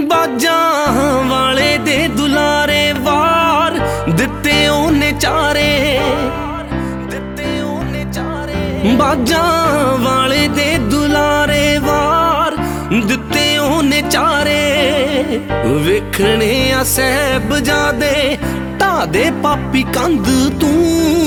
ਬਾਜਾਂ ਵਾਲੇ ਦੇ ਦੁਲਾਰੇ ਵਾਰ ਦਿੱਤੇ ਉਹਨੇ ਚਾਰੇ, ਬਾਜਾਂ ਵਾਲੇ ਦੇ ਦੁਲਾਰੇ ਵਾਰ ਦਿੱਤੇ ਉਹਨੇ ਚਾਰੇ। ਵੇਖਣੇ ਆ ਸਾਹਿਬਜ਼ਾਦੇ ਢਾਹ ਦੇ ਪਾਪੀ ਕੰਧ ਤੂੰ,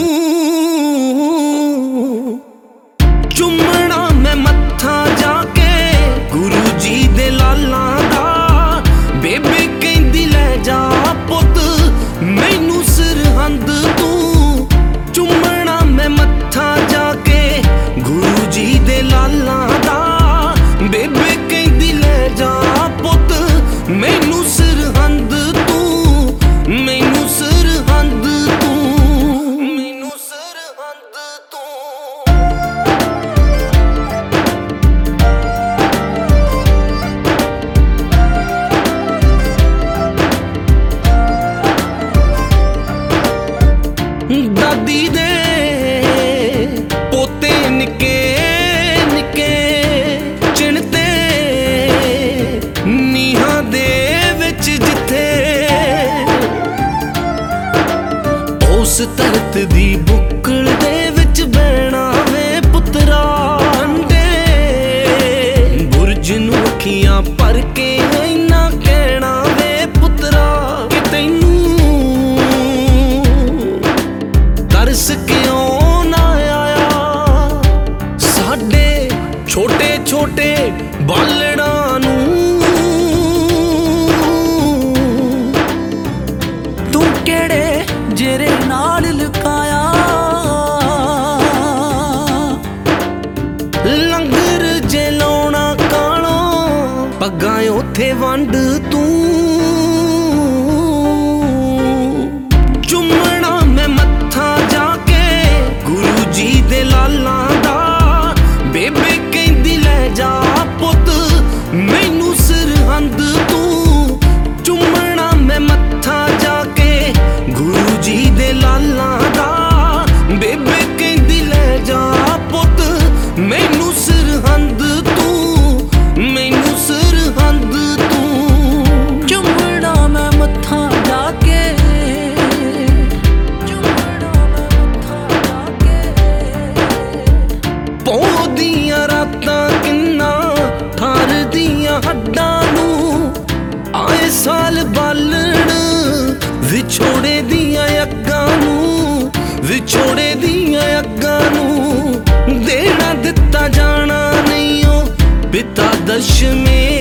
ਚੁੰਮਣਾ ਮੈਂ ਮੱਥਾ ਜਾ ਕੇ ਗੁਰੂ ਜੀ ਦੇ ਲਾਲਾਂ ਦਾ। ਬੇਬੇ ਕਹਿੰਦੀ ਲੈ ਜਾ ਪੁੱਤ ਮੈਨੂੰ ਸਰਹੰਦ ਤੂੰ, ਚੁੰਮਣਾ ਮੈਂ ਮੱਥਾ ਜਾ ਕੇ ਗੁਰੂ ਜੀ ਦੇ ਲਾਲਾਂ ਦਾ। ਬੇਬੇ ਕਹਿੰਦੀ ਲੈ ਜਾ ਪੁੱਤ ਮੈਨੂੰ ਸਰਹੰਦ ਤੂੰ, ਮੈਨੂੰ ਸਰਹੰਦ ਤੂੰ, ਮੈਨੂੰ ਸਰਹੰਦ ਤੂੰ। ਦਾਦੀ ਦੇ ਪੋਤੇ ਨਿੱਕੇ ਨਿੱਕੇ ਚਿਣਤੇ ਨੀਹਾਂ ਦੇ ਵਿੱਚ ਜਿੱਥੇ ਉਸ ਧਰਤ ਦੀ ਬੁੱਕਲ ਦੇ ਵਿੱਚ ਬਹਿਣਾ ਵੇ ਪੁੱਤਰਾ ਅੰਡੇ। ਬੁਰਜ ਨੂੰ ਅੱਖੀਆਂ ਭਰ ਕੇ ਇੰਨਾ ਕਹਿਣਾ ਵੇ ਪੁੱਤਰਾ ਕਿ ਤੈਨੂੰ ਤਰਸ ਕਿਉਂ ਨਾ ਆਇਆ ਸਾਡੇ ਛੋਟੇ ਛੋਟੇ ਬਾਲੜਾਂ ਨੂੰ। ਤੂੰ ਕਿਹੜੇ ਜੇਰੇ ਨਾਲ ਲੁਕਾਇਆ ਲੰਗਰ ਜੇ ਲਾਉਣਾ ਕਾਲੋਂ ਪੱਗਾਂ ਉੱਥੇ ਵੰਡ ਤੂੰ, ਚੁੰਮਣਾ ਮੈਂ ਮੱਥਾ ਜਾ ਕੇ ਗੁਰੂ ਜੀ ਦੇ ਲਾਲਾਂ ਦਾ। ਬੇਬੇ ਕਹਿੰਦੀ ਲੈ ਜਾ ਪੁੱਤ ਮੈਨੂੰ ਸਰਹੰਦ ਤੂੰ, ਚੁੰਮਣਾ ਮੈਂ ਮੱਥਾ ਜਾ ਕੇ ਗੁਰੂ ਜੀ ਦੇ ਲਾਲਾਂ ਦਾ। ਬੇਬੇ ਕਹਿੰਦੀ ਲੈ ਜਾ ਪੁੱਤ ਮੈਨੂੰ ਸਰਹੰਦ ਤੂੰ, ਮੈਨੂੰ ਸਰਹੰਦ ਤੂੰ। ਚੁੰਮਣਾ ਮੈਂ ਮੱਥਾ ਜਾ ਕੇ, ਚੁੰਮਣਾ ਮੈਂ ਮੱਥਾ ਜਾ ਕੇ। ਪੌਂ ਦੀਆਂ ਰਾਤਾਂ ਕਿੰਨਾ ਠਾਰਦੀਆਂ ਹੱਡਾਂ ਨੂੰ, ਆਏ ਸਾਲ ਬਾਲਣ ਵਿਛੋੜੇ ਦੀਆਂ ਅੱਗਾਂ ਨੂੰ, ਵਿਛੋੜੇ ਦੀਆਂ ਅੱਗਾਂ ਨੂੰ। ਦੇਣਾ ਦਿੱਤਾ ਜਾਣਾ ਨਹੀਂ ਓ ਪਿਤਾ ਦਸ਼ਮੇ